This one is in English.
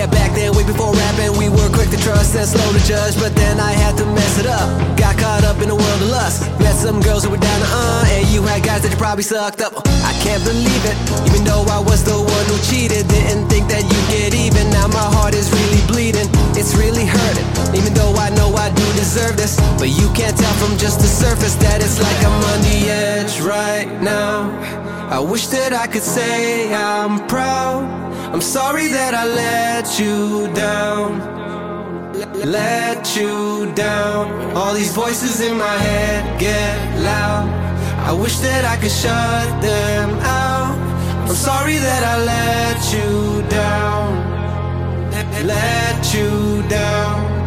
back then, way before rapping, we were quick to trust and slow to judge. But then I had to mess it up. Got caught up in a world of lust. Met some girls who were down to and you had guys that you probably sucked up. I can't believe it, even though I was the one who cheated. Didn't think that you'd get even. Now my heart is really bleeding, it's really hurting. Even though I know I do deserve this, but you can't tell from just the surface that it's like I'm on the edge right now. I wish that I could say I'm proud. I'm sorry that I let you down. Let you down. All these voices in my head get loud. I wish that I could shut them out. I'm sorry that I let you down. Let you down.